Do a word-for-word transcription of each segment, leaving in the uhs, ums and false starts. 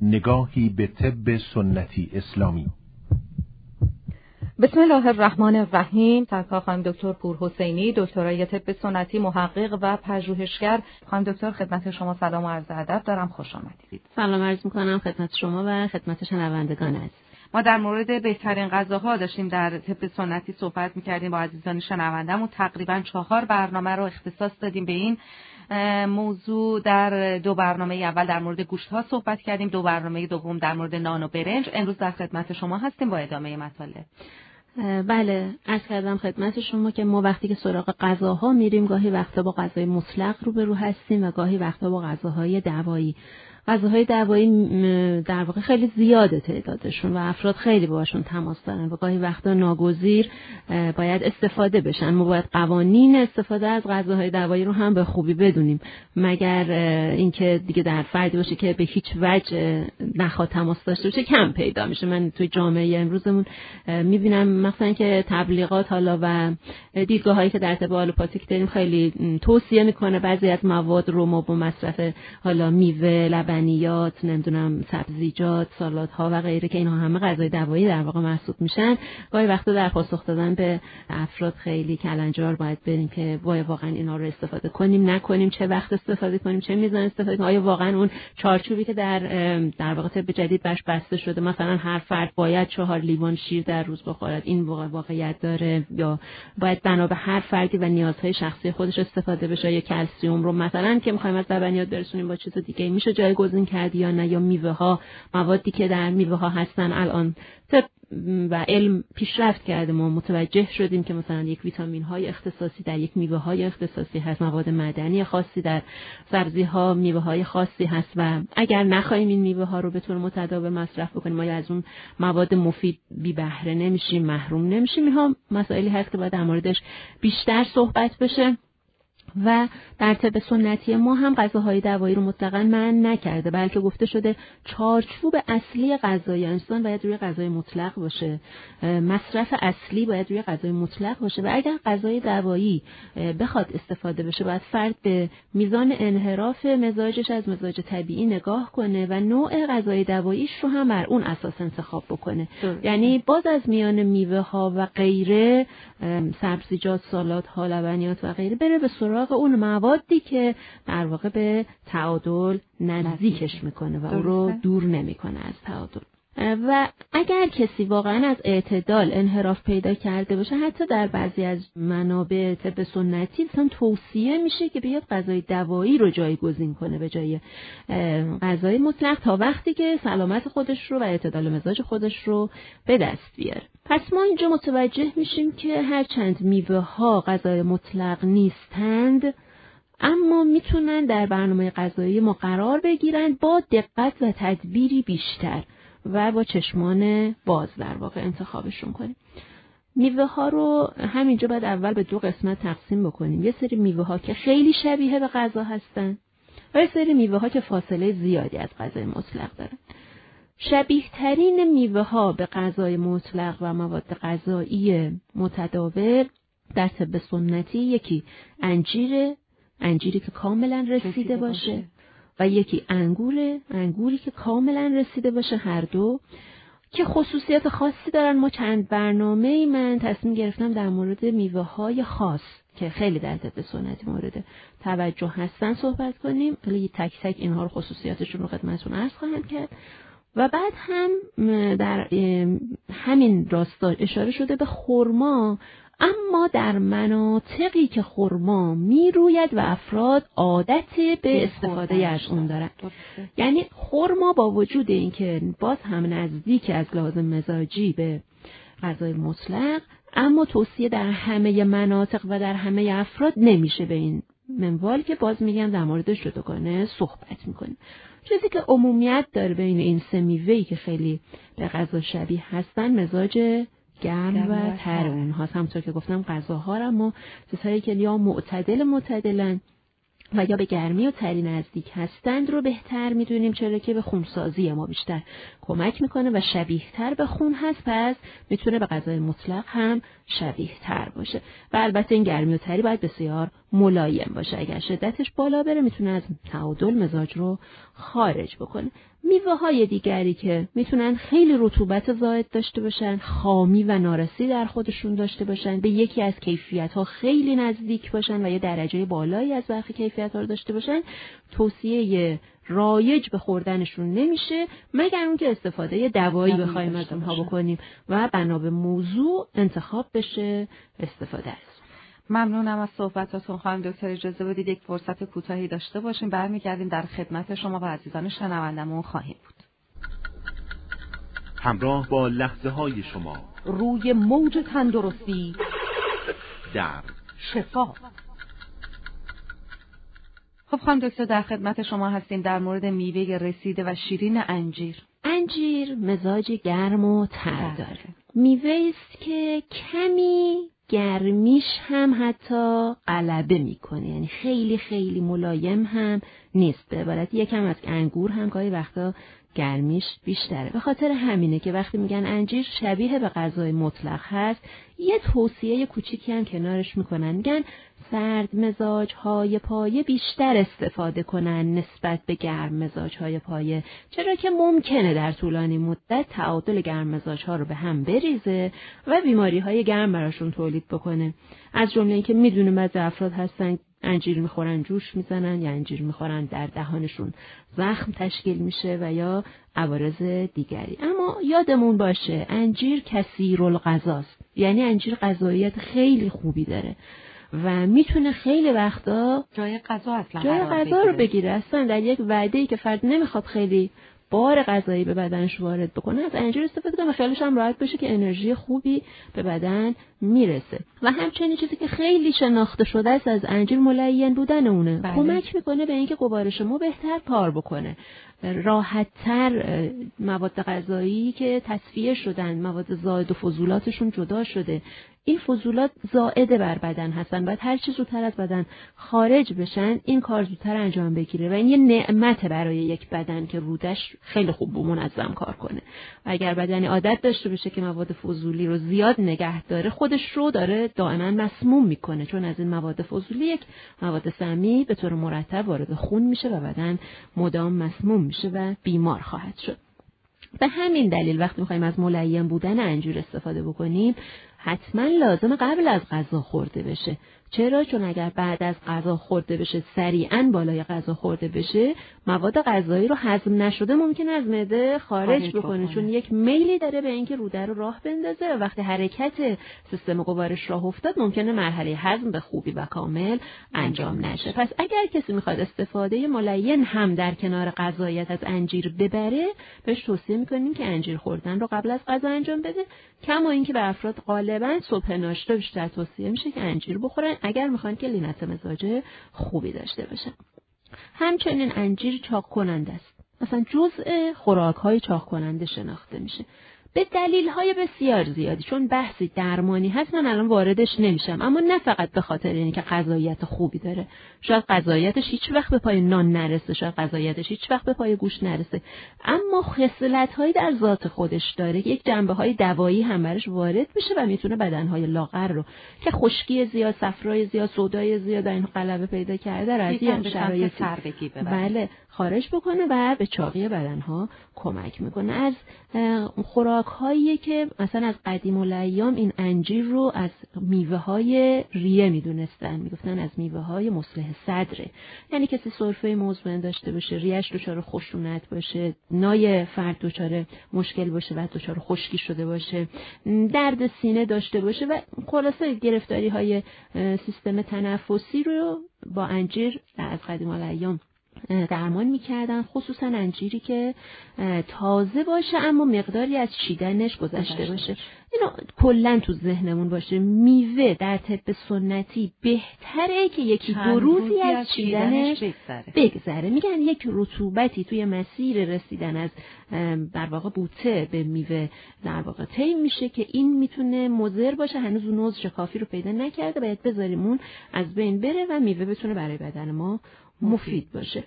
نگاهی به طب سنتی اسلامی. بسم الله الرحمن الرحیم. سرکار خانم دکتر پورحسینی، دکترای طب سنتی، محقق و پژوهشگر. خانم دکتر خدمت شما سلام و عرض ادب دارم، خوش آمدید. سلام عرض می‌کنم خدمت شما و خدمت شنوندگان عزیز. ما در مورد بهترین غذاها داشتیم در طب سنتی صحبت می‌کردیم با عزیزان شنونده‌مون. تقریباً چهار برنامه رو اختصاص دادیم به این موضوع. در دو برنامه اول در مورد گوشت‌ها صحبت کردیم، دو برنامه دوم در مورد نان و برنج. امروز در خدمت شما هستیم با ادامه مطالب. بله، عرض کردم خدمت شما که ما وقتی که سراغ غذاها میریم گاهی وقتا با غذای مطلق روبرو هستیم و گاهی وقتا با غذاهای دوایی. غذاهای دوایی در واقع خیلی زیاده تعدادشون و افراد خیلی باشون تماس دارن و گاهی وقتا ناگزیر باید استفاده بشن. ما باید قوانین استفاده از غذاهای دوایی رو هم به خوبی بدونیم، مگر اینکه دیگه در فردی باشه که به هیچ وجه نخواد تماس داشته باشه کم پیدا میشه. من توی جامعه امروزمون میبینم مثلا که تبلیغات حالا و دیدگاهایی که در طب آلوپاتیک داریم خیلی توصیه میکنه بعضی از مواد رو ما با مصرف حالا میوه، لبنیات، نمیدونم سبزیجات، سالادها و غیره که اینها همه غذای دوایی در واقع محسوب میشن، گاهی وقتا در پاسخ دادن به افراد خیلی کلنجار باید بریم که باید واقعا اینا رو استفاده کنیم نکنیم، چه وقت استفاده کنیم، چه میزان استفاده کنیم، آیا واقعا اون چارچوبی که در در واقع طب جدید برش بسته شده مثلا هر فرد باید چهار لیوان شیر در روز بخورد این واقع واقعیت داره، یا باید بنا به هر فردی و نیازهای شخصی خودش استفاده بشه، یا کلسیم رو مثلا که می‌خوایم از لبنیات برسونیم با چیز دیگه میشه جایگزین کرد یا نه، یا میوه ها، موادی که در میوه ها هستن. الان طب و علم پیشرفت کرده، ما متوجه شدیم که مثلا یک ویتامین های اختصاصی در یک میوه های اختصاصی هست، مواد معدنی خاصی در سبزی ها، میوه های خاصی هست و اگر نخواهیم این میوه ها رو به طور متداول مصرف بکنیم ما از اون مواد مفید بی بهره نمیشیم، محروم نمیشیم. اینها مسائلی هست که باید در موردش بیشتر صحبت بشه و در طب سنتی ما هم غذاهای دوایی رو مطلقاً منع نکرده، بلکه گفته شده چارچوب اصلی غذای انسان باید روی غذای مطلق باشه، مصرف اصلی باید روی غذای مطلق باشه و اگر غذای دوایی بخواد استفاده بشه باید فرد به میزان انحراف مزاجش از مزاج طبیعی نگاه کنه و نوع غذای دواییش رو هم بر اون اساس انتخاب بکنه. یعنی باز از میان میوه ها و غیره، سبزیجات، سالادها، لبنیات و غیره بره به سراغ اون موادی که در واقع به تعادل نزدیکش میکنه و او رو دور نمیکنه از تعادل. و اگر کسی واقعا از اعتدال انحراف پیدا کرده باشه، حتی در بعضی از منابع طب سنتی مثلا توصیه میشه که بیاد غذای دوایی رو جایگزین کنه به جای غذای مطلق تا وقتی که سلامت خودش رو و اعتدال مزاج خودش رو به دست بیاره. پس ما اینجا متوجه میشیم که هرچند میوه ها غذای مطلق نیستند اما میتونن در برنامه غذایی ما قرار بگیرن با دقت و تدبیری بیشتر و با چشمان باز در واقع انتخابشون کنیم. میوه ها رو همینجا باید اول به دو قسمت تقسیم بکنیم. یه سری میوه ها که خیلی شبیه به غذا هستن و یه سری میوه ها که فاصله زیادی از غذای مطلق دارن. شبیه ترین میوه ها به غذای مطلق و مواد غذایی متداول در طب سنتی یکی انجیر، انجیری که کاملا رسیده باشه و یکی انگوره، انگوری که کاملا رسیده باشه، هر دو که خصوصیت خاصی دارن. ما چند برنامه‌ای من تصمیم گرفتم در مورد میوه های خاص که خیلی در طب سنتی مورد توجه هستن صحبت کنیم. ولی تک تک اینها رو خصوصیاتشون رو خدمتتون عرض خواهم کرد و بعد هم در همین راستا اشاره شده به خرما، اما در مناطقی که خرما می روید و افراد عادت به استفاده از اون دارن. یعنی خرما با وجود اینکه باز هم نزدیک از لحاظ مزاجی به غذای مطلق، اما توصیه در همه مناطق و در همه افراد نمیشه به این منوال که باز میگم در موردش جداگانه صحبت میکنیم. چیزی که عمومیت داره بین این سه میوه‌ای که خیلی به غذا شبیه هستن مزاج گرم و تر اونهاست. همونطور که گفتم غذاها را ما چیزهایی که یا معتدل معتدلن و یا به گرمی و تری نزدیک هستند رو بهتر میدونیم، چرا که به خونسازی ما بیشتر کمک میکنه و شبیه تر به خون هست، پس میتونه به غذای مطلق هم شبیه تر باشه. و البته این گرمی و تری باید بسیار ملایم باشه، اگر شدتش بالا بره میتونه از تعادل مزاج رو خارج بکنه. میوه های دیگری که میتونن خیلی رطوبت زائد داشته باشن، خامی و نارسی در خودشون داشته باشن، به یکی از کیفیت ها خیلی نزدیک باشن و یا درجه بالایی از برخی کیفیت ها رو داشته باشن، توصیه رایج به خوردنشون نمیشه مگر اون که استفاده دوایی بخوایم از اونها بکنیم و بنا به موضوع انتخاب بشه استفاده از. ممنونم از صحبتاتون خانم دکتر. اجازه بدید یک فرصت کوتاهی داشته باشیم، برمیگردیم در خدمت شما و عزیزان شنوندمون خواهیم بود. همراه با لحظه های شما روی موج تندرستی در شفا. خب خانم دکتر در خدمت شما هستیم در مورد میوه رسیده و شیرین انجیر. انجیر مزاج گرم و تر داره. میوه است که کمی گرمیش هم حتی غلبه میکنه، یعنی خیلی خیلی ملایم هم نیست. به عبارت یکم از انگور هم گاهی وقتا گرمیش بیشتره. به خاطر همینه که وقتی میگن انجیر شبیه به غذای مطلق هست، یه توصیه کوچیکی هم کنارش میکنن، میگن سرد مزاج های پایه بیشتر استفاده کنن نسبت به گرم مزاج های پایه، چرا که ممکنه در طولانی مدت تعادل گرم مزاج ها رو به هم بریزه و بیماری های گرم براشون تولید بکنه. از جمله اینکه میدونیم بعضی افراد هستن انجیر میخورن جوش میزنن یا انجیر میخورن در دهانشون زخم تشکیل میشه و یا عوارض دیگری. اما یادمون باشه انجیر کثیرالغذاست، یعنی انجیر غذاییت خیلی خوبی داره و میتونه خیلی وقتا جای غذا اصلا جای غذا رو بگیره. اصلا در یک وعده‌ای که فرد نمیخواد خیلی بار غذایی به بدنش وارد بکنه از انجیر استفاده کنه و خیالش هم راحت بشه که انرژی خوبی به بدن میرسه. و همچنین چیزی که خیلی شناخته شده است از انجیر ملین بودن اونه. بله. کمک میکنه به اینکه گوارش ما بهتر کار بکنه، راحت‌تر مواد غذایی که تصفیه شدن، مواد زائد و فضولاتشون جدا شده، این فضولات زائد بر بدن هستن، باید هر چی زودتر از بدن خارج بشن این کار زودتر انجام بگیره و این یه نعمت برای یک بدن که رودش خیلی خوب و منظم کار کنه. و اگر بدنی عادت داشته باشه که مواد فضولی رو زیاد نگه داره، خودش رو داره دائما مسموم میکنه، چون از این مواد فضولی یک مواد سمی به طور مرتب وارد خون میشه و بدن مدام مسموم میشه و بیمار خواهد شد. به همین دلیل وقتی میخوایم از ملیم بودن انجیر استفاده بکنیم حتما لازم قبل از غذا خورده بشه. چرا؟ چون اگر بعد از غذا خورده بشه، سریعاً بالای غذا خورده بشه، مواد غذایی رو هضم نشده ممکنه از معده خارج بکنه، چون یک میلی داره به اینکه روده رو راه بندازه و وقتی حرکت سیستم گوارش راه افتاد ممکنه مرحله هضم به خوبی و کامل انجام نشه. پس اگر کسی میخواد استفاده ملین هم در کنار غذاییت از انجیر ببره، بهش توصیه میکنیم که انجیر خوردن رو قبل از غذا انجام بده. کما اینکه به افراد غالبا صبح ناشتا بیشتر توصیه میشه که انجیر بخورن اگر میخوان که لینت مزاج خوبی داشته باشن. همچنین انجیر چاق کننده است، مثلا جزء خوراک‌های چاق کننده شناخته میشه به دلیل‌های بسیار زیادی. چون بحثی درمانی هست من الان واردش نمیشم، اما نه فقط به خاطر اینکه غذاییت خوبی داره. شاید غذاییتش هیچ وقت به پای نان نرسه، شاید غذاییتش هیچ وقت به پای گوشت نرسه، اما خصلت‌هایی در ذات خودش داره که یک جنبه‌های دوایی هم برش وارد میشه و میتونه بدن‌های لاغر رو که خشکی زیاد، صفرای زیاد، سودای زیاد این غلبه پیدا کرده از این شرایط بله خارج بکنه و به چاقی بدن‌ها کمک میکنه. از خوراک‌هایی که مثلا از قدیم الایام این انجیر رو از میوه‌های ریه میدونستن، میگفتن از میوه‌های مصلح صدره، یعنی کسی سرفه مزمن داشته باشه، ریه‌اش دچار خشونت باشه، نای فرد دچار مشکل باشه و دچار خشکی شده باشه، درد سینه داشته باشه و خلاصه گرفتاری‌های سیستم تنفسی رو با انجیر از قدیم الایام درمان میکردن، خصوصا انجیری که تازه باشه اما مقداری از چیدنش گذشته باشه. اینو کلا تو ذهنمون باشه، میوه در طب سنتی بهتره که یکی دو روزی از چیدنش بگذره. بگذره میگن یک رطوبتی توی مسیر رسیدن از در واقع بوته به میوه در واقع طی میشه که این میتونه مضر باشه، هنوز اون نضج کافی رو پیدا نکرده، باید بذاریم اون از بین بره و میوه بتونه برای بدن ما مفید باشه.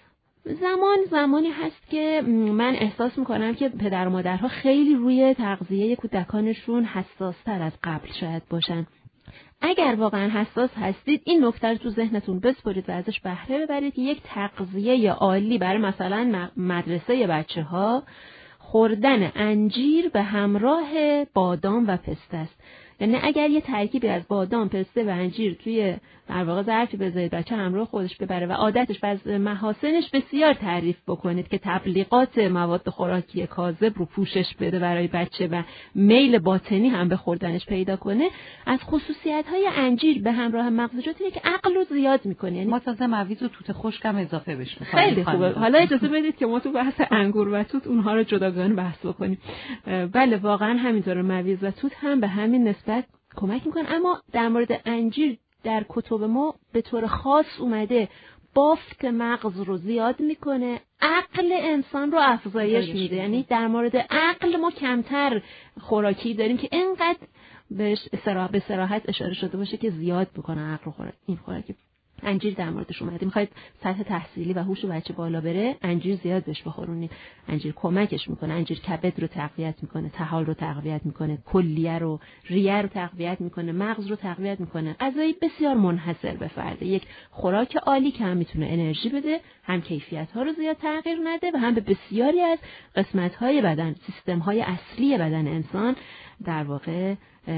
زمان زمانی هست که من احساس میکنم که پدر و مادرها خیلی روی تغذیه کودکانشون حساستر از قبل شاید باشن. اگر واقعا حساس هستید این نکته رو تو ذهنتون بسپرید و ازش بهره ببرید که یک تغذیه عالی برای مثلا مدرسه بچه‌ها خوردن انجیر به همراه بادام و پسته است. یعنی اگر یه ترکیبی از بادام، پسته و انجیر توی در واقع ظرفی بذارید بچه همراه خودش ببره و عادتش و از محاسنش بسیار تعریف بکنید که تبلیغات مواد خوراکی کاذب رو پوشش بده برای بچه و میل باطنی هم به خوردنش پیدا کنه، از خصوصیت‌های انجیر به همراه مغزیات اینه که عقل رو زیاد می‌کنه. یعنی ما تازه مویز و توت خشک هم اضافه بهش می‌کنیم. خیلی خوبه. حالا اجازه بدید که ما تو بحث انگور و توت اونها رو جداگانه بحث بکنیم. بله واقعا همینطوره، مویز و توت هم به همین نسبت کمک می‌کنه. اما در مورد انجیر در کتب ما به طور خاص اومده بافت مغز رو زیاد میکنه، عقل انسان رو افزایش میده. یعنی در مورد عقل ما کمتر خوراکی داریم که اینقدر بهش به صراحت اشاره شده باشه که زیاد بکنه عقل خوراک. این خوراکی انجیر در موردش اومده. میخواید سطح تحصیلی و هوش بچه بالا بره، انجیر زیاد بهش بخورونید. انجیر کمکش میکنه. انجیر کبد رو تقویت میکنه، طحال رو تقویت میکنه، کلیه رو، ریه رو تقویت میکنه، مغز رو تقویت میکنه. غذای بسیار منحصر به فرده، یک خوراک عالی که هم میتونه انرژی بده، هم کیفیت ها رو زیاد تغییر نده و هم به بسیاری از قسمت های بدن، سیستم های اصلی بدن انسان در واقع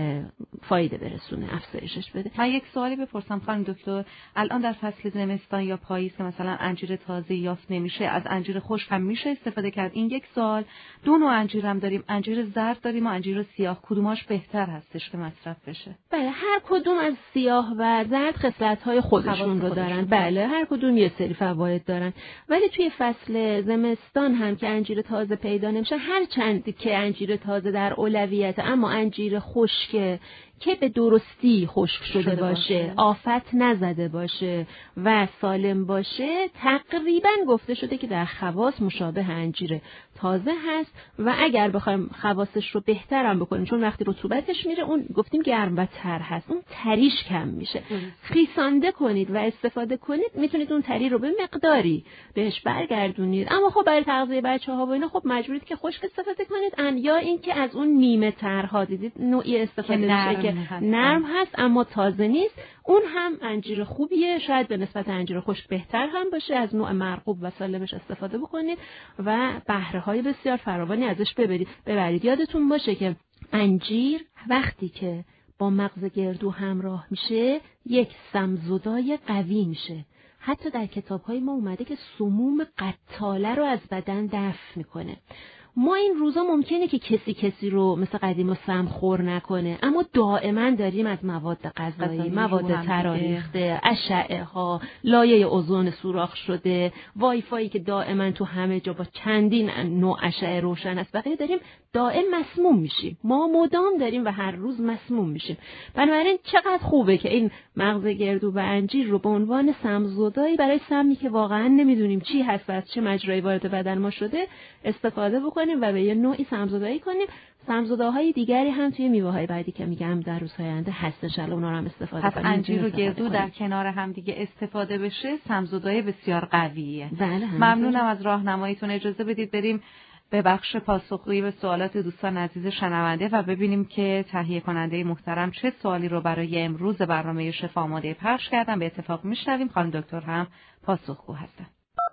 فایده برسونه، افزایشش بده. من یک سوالی بپرسم خانم دکتر، الان در فصل زمستان یا پاییز که مثلا انجیر تازه یافت نمیشه، از انجیر خشک هم میشه استفاده کرد؟ این یک سوال. دو نوع انجیر هم داریم، انجیر زرد داریم و انجیر سیاه، کدوماش بهتر هستش که مصرف بشه؟ بله هر کدوم از سیاه و زرد خصلت‌های خودشون رو دارن. بله هر کدوم یه سری فواید دارن، ولی توی فصل زمستان هم که انجیر تازه پیدا نمیشه، هر چند که انجیر تازه در اولویت، اما انجیر خشک که به درستی خشک شده, شده باشه, باشه، آفت نزده باشه و سالم باشه، تقریبا گفته شده که در خواص مشابه انجیر تازه هست. و اگر بخوایم خواصش رو بهترم بکنیم، چون وقتی رطوبتش میره اون گفتیم گرم و تر هست، اون تریش کم میشه. خیسانده کنید و استفاده کنید، میتونید اون تری رو به مقداری بهش برگردونید. اما خب برای تغذیه بچه‌ها و اینا خب مجبورید که خشک استفاده کنید، ان یا اینکه از اون نیمه ترها دیدید نوعی استفاده میشه که نرم هست اما تازه نیست، اون هم انجیر خوبیه، شاید به نسبت انجیر خشک بهتر هم باشه. از نوع مرغوب و سالمش استفاده بکنید و بهره های بسیار فراوانی ازش ببرید. ببرید یادتون باشه که انجیر وقتی که با مغز گردو همراه میشه یک سمزدای قوی میشه. حتی در کتاب‌های ما اومده که سموم قتاله رو از بدن دفع میکنه. ما این روزا ممکنه که کسی کسی رو مثل قدیما سمخور نکنه، اما دائما داریم از مواد غذایی، مواد تراریخته، اشعه ها، لایه اوزون سوراخ شده، وای فایی که دائما تو همه جا با چندین نوع اشعه روشن است، بقیه داریم دائم مسموم میشیم. ما مدام داریم و هر روز مسموم میشیم. بنابراین چقدر خوبه که این مغز گردو و انجیر رو به عنوان سمزدایی برای سمی که واقعا نمیدونیم چی هست و از چه مجرایی وارد بدن ما شده استفاده بکنیم و به یه نوعی سمزدایی کنیم. سمزداهای دیگری هم توی میوه‌های بعدی که میگم در روزهای آینده هست، ان شاءالله اونا رو هم استفاده کنیم. پس انجیر و گردو در کنار هم دیگه استفاده بشه سمزدای بسیار قویه. بله ممنونم از راهنماییتون. اجازه بدید بریم به بخش پاسخگویی به سوالات دوستان عزیز شنونده و ببینیم که تهیه کننده محترم چه سوالی رو برای امروز برنامه شفا آماده پخش کردن. به اتفاق میشنویم خانم دکتر هم پاسخگو هستن.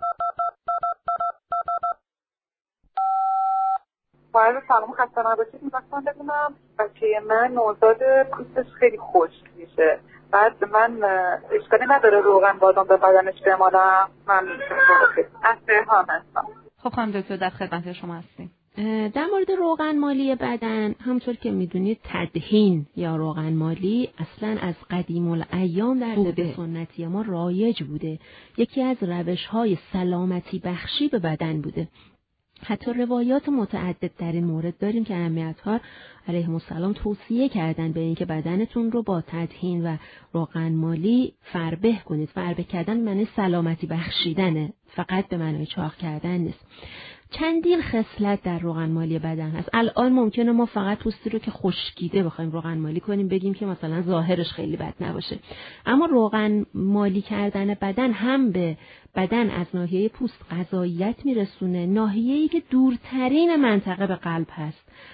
باید سلام خسته نباشید. می‌خواستم بدونم بچه من نوزاد پوستش خیلی خشک میشه، بعد من اشکالی نداره روغن بادام به بدنش بمالم؟ من از تهران هستم. خب خانم دکتر در خدمت شما هستیم. در مورد روغن مالی بدن، همونطور که میدونید تدهین یا روغن مالی اصلا از قدیم الایام در طب سنتی ما رایج بوده. یکی از روش‌های سلامتی بخشی به بدن بوده. حتی روایات متعدد در این مورد داریم که ائمه‌ها علیهم السلام توصیه کردن به اینکه بدنتون رو با تدهین و روغن مالی فربه کنید. فربه کردن معنی سلامتی بخشیدنه، فقط به معنی چاق کردن نیست. چندین خصلت در روغن مالی بدن هست. الان ممکنه ما فقط پوستی رو که خشکیده بخوایم روغن مالی کنیم، بگیم که مثلا ظاهرش خیلی بد نباشه، اما روغن مالی کردن بدن هم به بدن از ناحیه پوست غذاییت میرسونه، ناحیه‌ای که دورترین منطقه به قلب هست.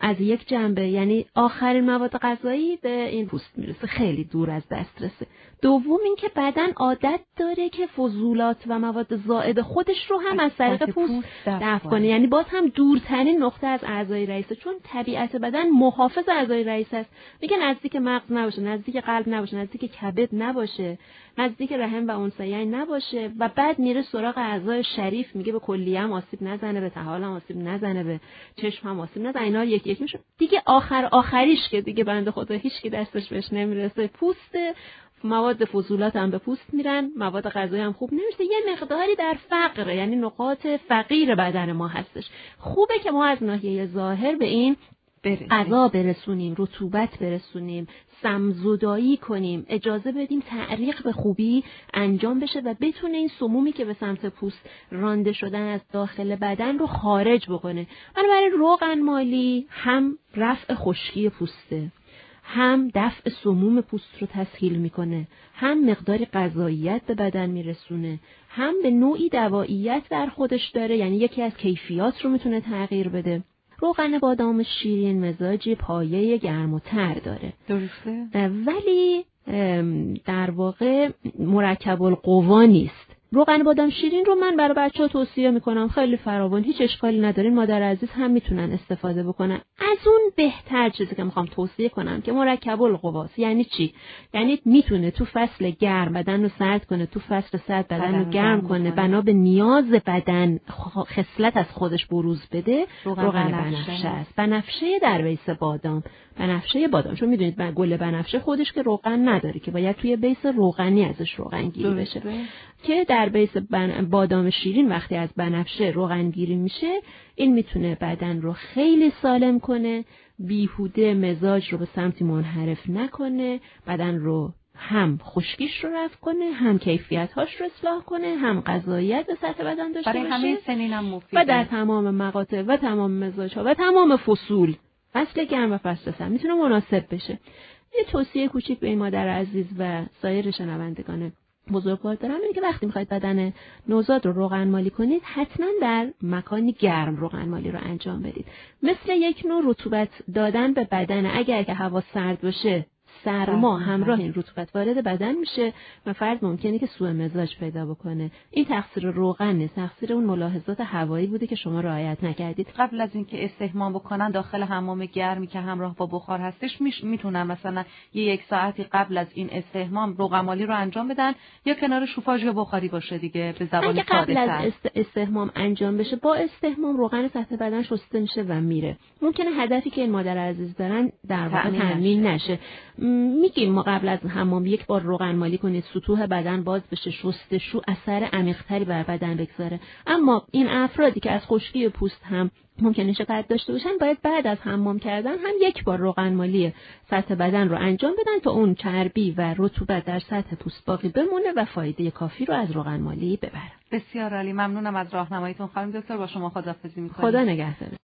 از یک جنبه، یعنی آخرین مواد غذایی به این پوست میرسه، خیلی دور از دسترسه. دوم اینکه بدن عادت داره که فضولات و مواد زائد خودش رو هم از طریق پوست دفع کنه، یعنی باز هم دورترین نقطه از اعضای رئیسه، چون طبیعت بدن محافظ اعضای رئیس است. میگه نزدیک مغز نباشه، نزدیک قلب نباشه، نزدیک کبد نباشه، نزدیک رحم و انثیین نباشه و بعد میره سراغ اعضای شریف، میگه به کلیه هم آسیب نزنه، به طحال هم آسیب نزنه، به چشم هم آسیب نزنه، اینا یک یک میشه دیگه. آخر آخریش که دیگه بنده خدا هیچ کی دستش بهش نمیرسه، پوست. مواد فضولات هم به پوست میرن، مواد غذایی هم خوب نمیشه، یه مقداری در فقر، یعنی نقاط فقیر بدن ما هستش. خوبه که ما از ناحیه ظاهر به این غذا برسونیم، رطوبت برسونیم، سمزدایی کنیم، اجازه بدیم تعریق به خوبی انجام بشه و بتونه این سمومی که به سمت پوست رانده شدن از داخل بدن رو خارج بکنه. بنابراین روغن مالی هم رفع خشکی پوسته، هم دفع سموم پوست رو تسهیل میکنه، هم مقداری غذاییت به بدن میرسونه، هم به نوعی دواییت در خودش داره، یعنی یکی از کیفیات رو میتونه تغییر بده. روغن بادام شیرین مزاجی پایه گرم و تر داره، درسته؟ ولی در واقع مرکب القوا نیست. روغن بادام شیرین رو من برای بچه‌ها توصیه میکنم، خیلی فراوان، هیچ اشکالی نداره، مادر عزیز هم میتونن استفاده بکنن. از اون بهتر چیزی که میخوام توصیه کنم که مرکب القواست. یعنی چی؟ یعنی میتونه تو فصل گرم بدن رو سرد کنه، تو فصل سرد بدن رو گرم کنه، بنا به نیاز بدن خصلت از خودش بروز بده. روغن بنفشه است. بنفشه در بیس بادام، بنفشه بادام، چون میدونید گل بنفشه خودش که روغن نداره که باید توی بیس روغنی ازش روغن گیری بشه، که در بیس بادام شیرین وقتی از بنفشه روغن گیری میشه، این میتونه بدن رو خیلی سالم کنه، بیهوده مزاج رو به سمتی منحرف نکنه، بدن رو هم خشکیش رو رفع کنه، هم کیفیت‌هاش رو اصلاح کنه، هم غذاییت به سطح بدن داشته باشه. برای همه سنین هم مفیده و در تمام مقاطع و تمام مزاج‌ها و تمام فصول، فصل گرم و فصل سرد میتونه مناسب بشه. یه توصیه کوچیک به این مادر عزیز و سایر شنوندگان بزرگوار دارم، اینه که وقتی میخواید بدن نوزاد رو روغن مالی کنید، حتما در مکانی گرم روغن مالی رو انجام بدید. مثل یک نوع رطوبت دادن به بدن. اگر که هوا سرد باشه، سرما همراه این رطوبت وارد بدن میشه و فرد ممکنه که سوء مزاج پیدا بکنه. این تقصیر روغن نیست، تقصیر اون ملاحظات هوایی بوده که شما رعایت نکردید. قبل از اینکه استحمام بکنن داخل حمام گرمی که همراه با بخار هستش، میتونن مثلا یه یک ساعتی قبل از این استحمام روغن مالی رو انجام بدن، یا کنار شوفاژ یا بخاری باشه دیگه، به زبان ساده. قبل از است... استحمام انجام بشه، با استحمام روغن سطح بدن شسته میشه و میره. ممکنه هدفی که این مادر عزیز دارن در واقع تامین نشه. میگیم ما قبل از حمام یک بار روغن مالی کنید، سطوح بدن باز بشه، شستشو اثر عمیق‌تری بر بدن بگذاره. اما این افرادی که از خشکی پوست هم ممکنه شکایت داشته باشن، باید بعد از حمام کردن هم یک بار روغن مالی سطح بدن رو انجام بدن تا اون چربی و رطوبت در سطح پوست باقی بمونه و فایده کافی رو از روغن مالی ببره. بسیار عالی، ممنونم از راهنماییتون خانم دکتر. با شما خداحافظی می‌کنم. خدا نگهدار.